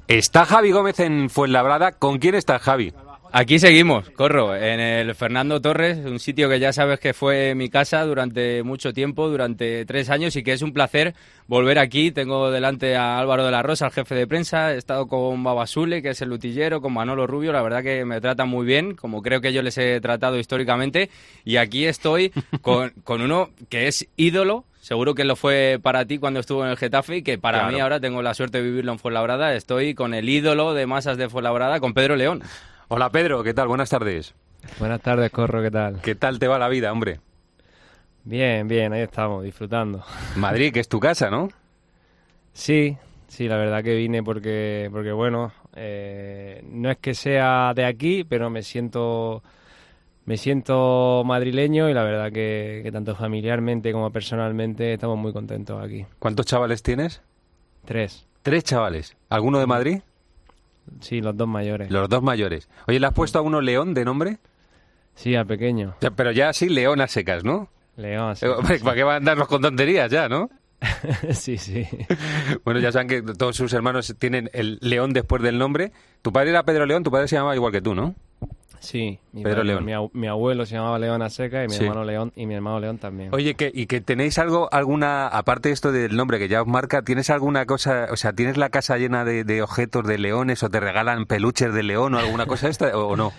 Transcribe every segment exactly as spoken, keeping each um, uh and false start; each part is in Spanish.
Está Javi Gómez en Fuenlabrada. ¿Con quién está Javi? Aquí seguimos, Corro, en el Fernando Torres, un sitio que ya sabes que fue mi casa durante mucho tiempo, durante tres años, y que es un placer volver aquí. Tengo delante a Álvaro de la Rosa, el jefe de prensa, he estado con Babasule, que es el utillero, con Manolo Rubio, la verdad que me tratan muy bien, como creo que yo les he tratado históricamente, y aquí estoy con, con uno que es ídolo. Seguro que lo fue para ti cuando estuvo en el Getafe y que para Claro. mí ahora tengo la suerte de vivirlo en Fuenlabrada. Estoy con el ídolo de masas de Fuenlabrada, con Pedro León. Hola Pedro, ¿qué tal? Buenas tardes. Buenas tardes, Corro, ¿qué tal? ¿Qué tal te va la vida, hombre? Bien, bien, ahí estamos, disfrutando. Madrid, que es tu casa, ¿no? Sí, sí, la verdad que vine porque, porque bueno, eh, no es que sea de aquí, pero me siento, me siento madrileño y la verdad que, que tanto familiarmente como personalmente estamos muy contentos aquí. ¿Cuántos chavales tienes? Tres. Tres chavales. ¿Alguno de Madrid? Sí, los dos mayores. Los dos mayores. Oye, ¿le has puesto a uno León de nombre? Sí, al pequeño. Ya, pero ya sí, León a secas, ¿no? León, sí. Eh, hombre, ¿para qué van a andarnos con tonterías ya, no? Sí, sí. Bueno, ya saben que todos sus hermanos tienen el León después del nombre. Tu padre era Pedro León, tu padre se llamaba igual que tú, ¿no? Sí, mi, Pedro padre- León. Mi, abu- mi abuelo se llamaba León a seca y mi Sí. hermano León y mi hermano León también. Oye, que, y que tenéis algo, alguna, aparte de esto del nombre que ya os marca, ¿tienes alguna cosa, o sea, tienes la casa llena de, de objetos de leones o te regalan peluches de león o alguna cosa esta o, o no?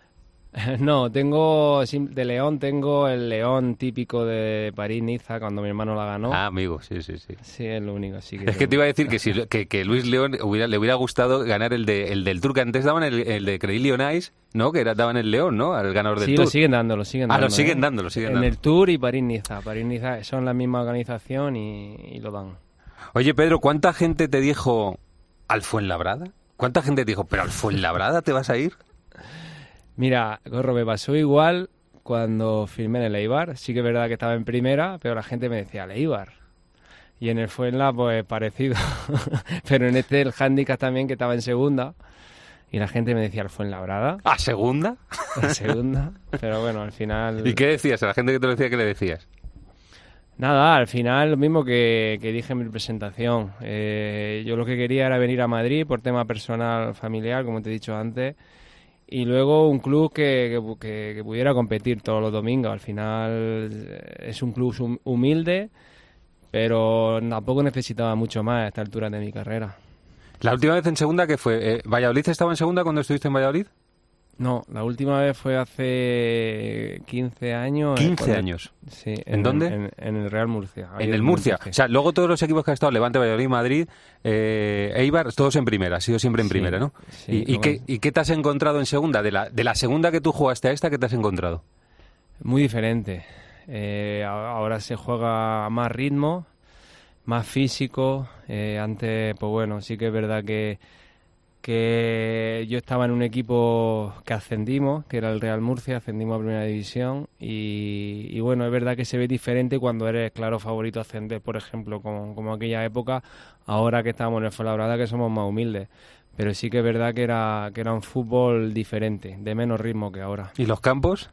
No, tengo sim- de León, tengo el León típico de París-Niza cuando mi hermano la ganó. Ah, amigo, sí, sí, sí. Sí, es lo único, así que... Es que te iba a decir que si que, que Luis León hubiera, le hubiera gustado ganar el de el del Tour, que antes daban el, el de Credit Lyonnais, ¿no? Que era, daban el León, ¿no? Al ganador del Sí, Tour. lo siguen dando, lo siguen Ah, dando. lo siguen ¿eh? dando, lo siguen En dando. el Tour y París-Niza. París-Niza son la misma organización y, y lo dan. Oye, Pedro, ¿cuánta gente te dijo al Fuenlabrada? ¿Cuánta gente te dijo, pero al Fuenlabrada te vas a ir? Mira, Corro, me pasó igual cuando firmé en el Eibar. Sí que es verdad que estaba en primera, pero la gente me decía, el Eibar. Y en el Fuenla, pues parecido. Pero en este el Handicap también, que estaba en segunda. Y la gente me decía, el Fuenlabrada. ¿A segunda? En segunda. Pero bueno, al final... ¿Y qué decías? A la gente que te lo decía, ¿qué le decías? Nada, al final lo mismo que, que dije en mi presentación. Eh, yo lo que quería era venir a Madrid por tema personal, familiar, como te he dicho antes. Y luego un club que, que, que- que pudiera competir todos los domingos. Al final eh, es un club hum- humilde, pero tampoco necesitaba mucho más a esta altura de mi carrera. La última vez en segunda, ¿qué fue? Eh, ¿Valladolid estaba en segunda cuando estuviste en Valladolid? No, la última vez fue hace quince años. eh, quince cuando- años. Sí. ¿En dónde? En, en el Real Murcia. ahí En el Murcia. Montaje. O sea, luego todos los equipos que has estado, Levante, Valladolid, Madrid, eh, Eibar, todos en primera, has sido siempre en Sí, primera, ¿no? sí, ¿Y, y luego- qué, ¿Y qué te has encontrado en segunda? De la, de la segunda que tú jugaste a esta, ¿qué te has encontrado? Muy diferente. Eh, a- ahora se juega más ritmo, más físico. Eh, antes, pues bueno, sí que es verdad que, que yo estaba en un equipo que ascendimos, que era el Real Murcia, ascendimos a Primera División y, y bueno, es verdad que se ve diferente cuando eres claro favorito a ascender, por ejemplo, como, como aquella época, ahora que estamos en el Fuenlabrada, que somos más humildes. Pero sí que es verdad que era, que era un fútbol diferente, de menos ritmo que ahora. ¿Y los campos?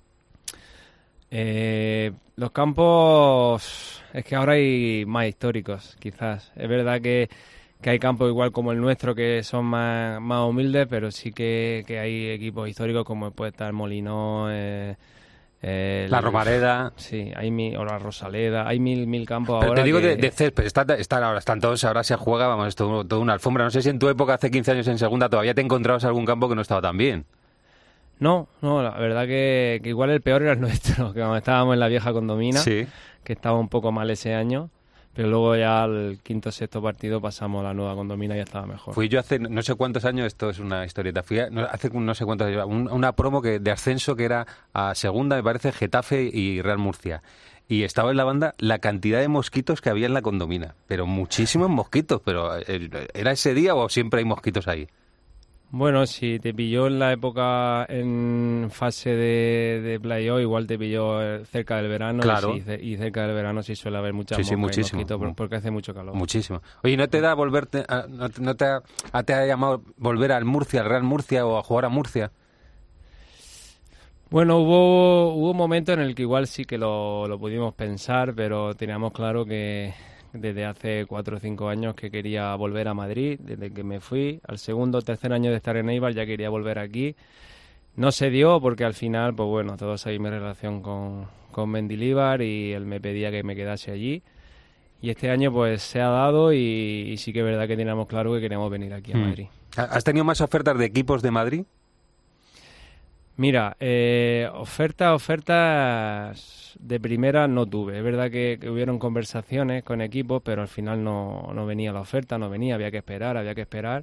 Eh, los campos, es que ahora hay más históricos, quizás. Es verdad que, que hay campos igual como el nuestro que son más, más humildes, pero sí que, que hay equipos históricos como puede estar Molinó, eh, el- La Romareda. Sí, hay mil, o la Rosaleda, hay mil, mil campos Pero ahora. te digo que- de, de césped, está- están ahora, están todos, ahora se juega, vamos, es todo, toda una alfombra. No sé si en tu época, hace quince años en segunda, todavía te encontrabas algún campo que no estaba tan bien. No, no, la verdad que, que igual el peor era el nuestro, que cuando estábamos en la vieja condomina, Sí. que estaba un poco mal ese año, pero luego ya al quinto o sexto partido pasamos a la nueva condomina y ya estaba mejor. Fui yo hace no sé cuántos años, esto es una historieta, fui a- no, hace no sé cuántos años, un- una promo que de ascenso que era a segunda, me parece, Getafe y Real Murcia. Y estaba en la banda la cantidad de mosquitos que había en la condomina, pero muchísimos mosquitos, pero eh, ¿era ese día o siempre hay mosquitos ahí? Bueno, si te pilló en la época en fase de, de playoff, igual te pilló eh, cerca del verano. Claro. Y, sí, ce- y cerca del verano sí suele haber muchas Sí, sí, moscas y muchísimo. mosquitos, por- porque hace mucho calor. Muchísimo. Oye, ¿no te da volverte, a- no, te- no te, ha, a- te ha llamado volver al Murcia, al Real Murcia o a jugar a Murcia? Bueno, hubo, hubo un momento en el que igual sí que lo, lo pudimos pensar, pero teníamos claro que, desde hace cuatro o cinco años que quería volver a Madrid, desde que me fui. Al segundo o tercer año de estar en Eibar ya quería volver aquí. No se dio porque al final, pues bueno, todos sabéis mi relación con, con Mendilibar y él me pedía que me quedase allí. Y este año pues se ha dado y, y sí que es verdad que teníamos claro que queríamos venir aquí a Madrid. ¿Has tenido más ofertas de equipos de Madrid? Mira, eh, ofertas, ofertas de primera no tuve. Es verdad que, que hubieron conversaciones con equipos, pero al final no, no venía la oferta, no venía, había que esperar, había que esperar.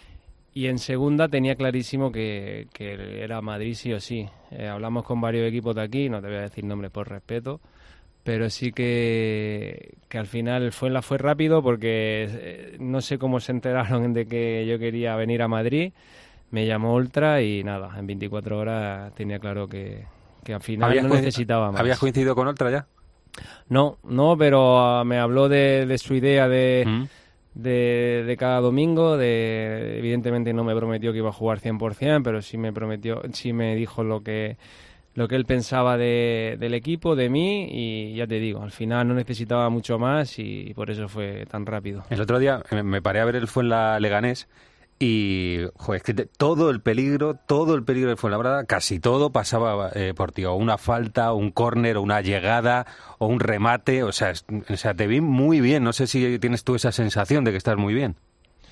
Y en segunda tenía clarísimo que, que era Madrid sí o sí. Eh, hablamos con varios equipos de aquí, no te voy a decir nombres por respeto, pero sí que, que al final fue, la fue rápido porque eh, no sé cómo se enteraron de que yo quería venir a Madrid. Me llamó Ultra y nada, en veinticuatro horas tenía claro que, que al final no necesitaba más. ¿Habías coincidido con Ultra ya? No, no, pero uh, me habló de, de su idea de, mm. de, de cada domingo. De, evidentemente no me prometió que iba a jugar cien por ciento, pero sí me prometió, sí me dijo lo que lo que él pensaba de, del equipo, de mí, y ya te digo, al final no necesitaba mucho más y por eso fue tan rápido. El otro día me paré a ver el Fuenlabrada y, joder, es que te, todo el peligro, todo el peligro del Fuenlabrada, casi todo pasaba eh, por ti, o una falta, un córner, o una llegada, o un remate, o sea, es, o sea, te vi muy bien, no sé si tienes tú esa sensación de que estás muy bien.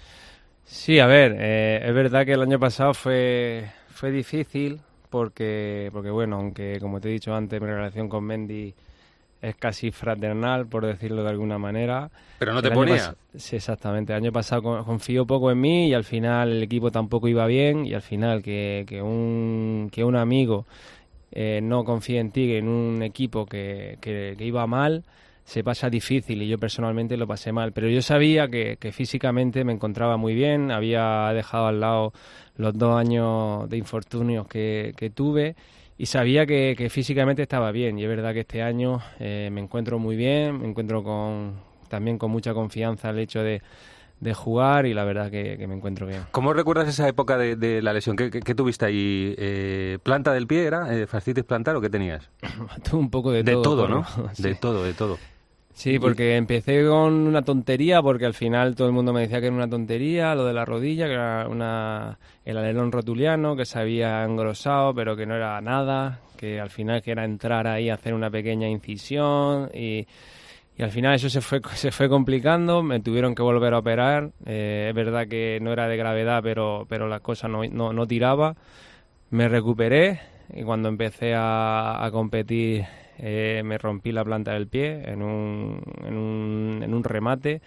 Sí, a ver, eh, es verdad que el año pasado fue, fue difícil, porque, porque bueno, aunque como te he dicho antes, mi relación con Mendy es casi fraternal, por decirlo de alguna manera. Pero no te ponía. Sí, exactamente. El año pasado confío poco en mí y al final el equipo tampoco iba bien y al final que, que, un, que un amigo eh, no confíe en ti, en un equipo que, que, que iba mal, se pasa difícil y yo personalmente lo pasé mal. Pero yo sabía que, que físicamente me encontraba muy bien, había dejado al lado los dos años de infortunios que, que tuve y sabía que, que físicamente estaba bien. Y es verdad que este año eh, me encuentro muy bien, me encuentro con también con mucha confianza el hecho de, de jugar y la verdad que, que me encuentro bien. ¿Cómo recuerdas esa época de, de la lesión? ¿Qué, qué, qué tuviste ahí? Eh, ¿Planta del pie era? Eh, ¿Fascitis plantar o qué tenías? Un poco de, de todo. De todo, ¿no? Sí. De todo, de todo. Sí, porque empecé con una tontería, porque al final todo el mundo me decía que era una tontería, lo de la rodilla, que era una, el alerón rotuliano, que se había engrosado, pero que no era nada, que al final que era entrar ahí a hacer una pequeña incisión y, y al final eso se fue se fue complicando, me tuvieron que volver a operar, eh, es verdad que no era de gravedad, pero, pero la cosa no, no, no tiraba, me recuperé y cuando empecé a, a competir... Eh, me rompí la planta del pie en un, en un, en un remate,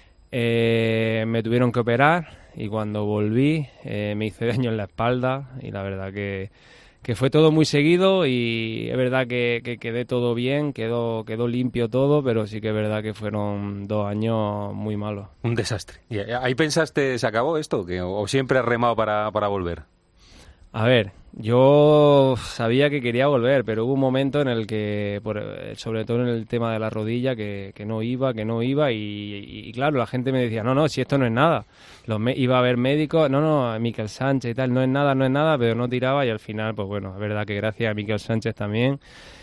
eh, me tuvieron que operar y cuando volví eh, me hice daño en la espalda y la verdad que, que fue todo muy seguido y es verdad que, que quedé todo bien, quedó, quedó limpio todo, pero sí que es verdad que fueron dos años muy malos. Un desastre. ¿Y ahí pensaste, se acabó esto que, o siempre has remado para, para volver? A ver, yo sabía que quería volver, pero hubo un momento en el que, por, sobre todo en el tema de la rodilla, que, que no iba, que no iba y, y, y claro, la gente me decía, no, no, si esto no es nada. Los me iba a ver médicos, no, no, Miquel Sánchez y tal, no es nada, no es nada, pero no tiraba y al final, pues bueno, es verdad que gracias a Miquel Sánchez también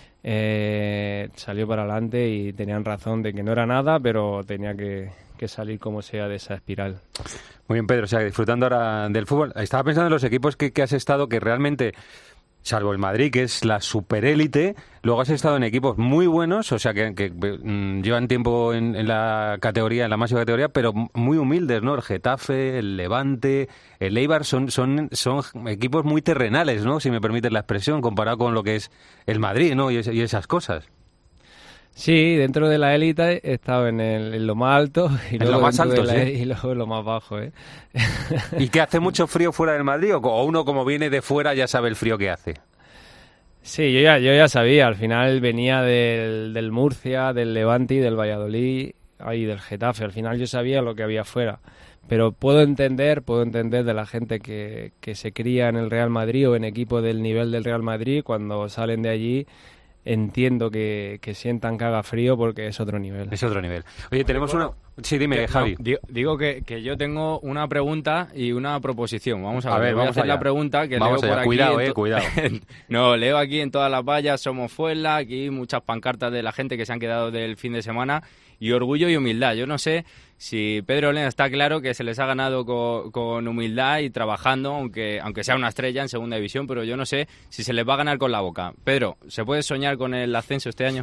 eh, salió para adelante y tenían razón de que no era nada, pero tenía que, que salir como sea de esa espiral. Muy bien, Pedro, o sea, disfrutando ahora del fútbol. Estaba pensando en los equipos que, que has estado, que realmente, salvo el Madrid, que es la superélite, luego has estado en equipos muy buenos, o sea, que, que mmm, llevan tiempo en, en la categoría, en la máxima categoría, pero muy humildes, ¿no? El Getafe, el Levante, el Eibar, son, son, son equipos muy terrenales, ¿no? Si me permites la expresión, comparado con lo que es el Madrid, ¿no? Y, es, y esas cosas. Sí, dentro de la élite he estado en, el, en lo más alto y en luego, lo más alto, la, ¿sí? Y luego en lo más bajo, ¿eh? ¿Y que hace mucho frío fuera del Madrid o uno como viene de fuera ya sabe el frío que hace? Sí, yo ya, yo ya sabía, al final venía del, del Murcia, del Levante y del Valladolid y del Getafe, al final yo sabía lo que había fuera. Pero puedo entender, puedo entender de la gente que, que se cría en el Real Madrid o en equipos del nivel del Real Madrid, cuando salen de allí entiendo que, que sientan que haga frío porque es otro nivel. Es otro nivel. Oye, tenemos una... Sí, dime, que, Javi. No, digo, digo que, que yo tengo una pregunta y una proposición. Vamos a, a ver, ver, voy vamos a hacer allá. la pregunta que vamos leo allá. por Cuidado, aquí. eh, cuidado. No, leo aquí en todas las vallas, somos Fuenla, aquí muchas pancartas de la gente que se han quedado del fin de semana, y orgullo y humildad. Yo no sé si Pedro Lena está claro que se les ha ganado con, con humildad y trabajando, aunque, aunque sea una estrella en segunda división, pero yo no sé si se les va a ganar con la boca. Pedro, ¿se puede soñar con el ascenso este año?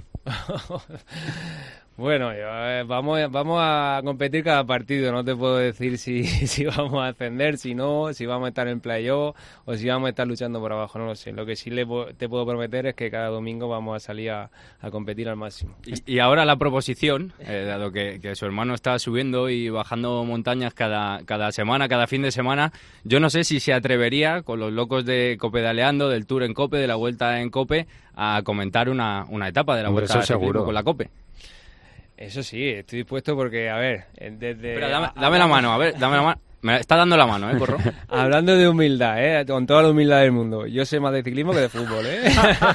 Bueno, eh, vamos, vamos a competir cada partido, no te puedo decir si, si vamos a ascender, si no, si vamos a estar en playoff o si vamos a estar luchando por abajo, no lo sé. Lo que sí le, te puedo prometer es que cada domingo vamos a salir a, a competir al máximo. Y, y ahora la proposición, eh, dado que, que su hermano está subiendo y bajando montañas cada, cada semana, cada fin de semana, yo no sé si se atrevería con los locos de Copedaleando, del Tour en Cope, de la Vuelta en Cope, a comentar una, una etapa de la Hombre, Vuelta eso seguro. con la Cope. Eso sí, estoy dispuesto porque, a ver, desde... Pero dame, dame la mano, a ver, dame la mano. Me está dando la mano, ¿eh, Corro? Hablando de humildad, ¿eh? Con toda la humildad del mundo. Yo sé más de ciclismo que de fútbol, ¿eh?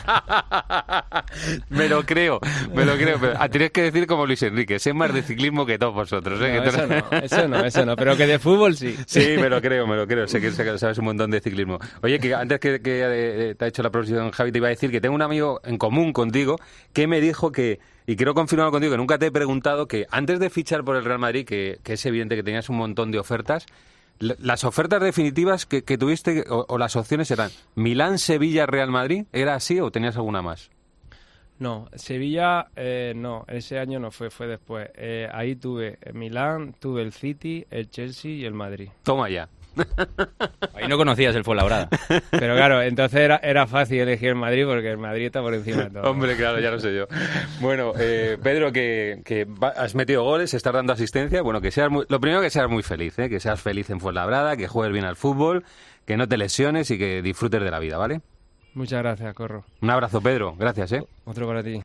Me lo creo, me lo creo. Pero ah, tienes que decir como Luis Enrique, sé más de ciclismo que todos vosotros. ¿eh? No, Que eso te- no, eso no, eso no. Pero que de fútbol sí. Sí, me lo creo, me lo creo. Sé que, sé que sabes un montón de ciclismo. Oye, que antes que, que eh, te ha hecho la proposición, Javi, te iba a decir que tengo un amigo en común contigo que me dijo que, y quiero confirmar contigo, que nunca te he preguntado, que antes de fichar por el Real Madrid, que, que es evidente que tenías un montón de ofertas, l- las ofertas definitivas que, que tuviste o, o las opciones eran Milán, Sevilla, Real Madrid, ¿era así o tenías alguna más? No, Sevilla, eh, no, ese año no fue, fue después. Eh, ahí tuve el Milán, tuve el City, el Chelsea y el Madrid. Toma ya. Ahí no conocías el Fuenlabrada. Pero claro, entonces era, era fácil elegir el Madrid porque el Madrid está por encima de todo. Hombre, claro, ya lo sé yo. Bueno, eh, Pedro, que, que va- has metido goles, estás dando asistencia. Bueno, que seas muy, lo primero que seas muy feliz, ¿eh? Que seas feliz en Fuenlabrada, que juegues bien al fútbol, que no te lesiones y que disfrutes de la vida, ¿vale? Muchas gracias, Corro. Un abrazo, Pedro. Gracias, ¿eh? Otro para ti.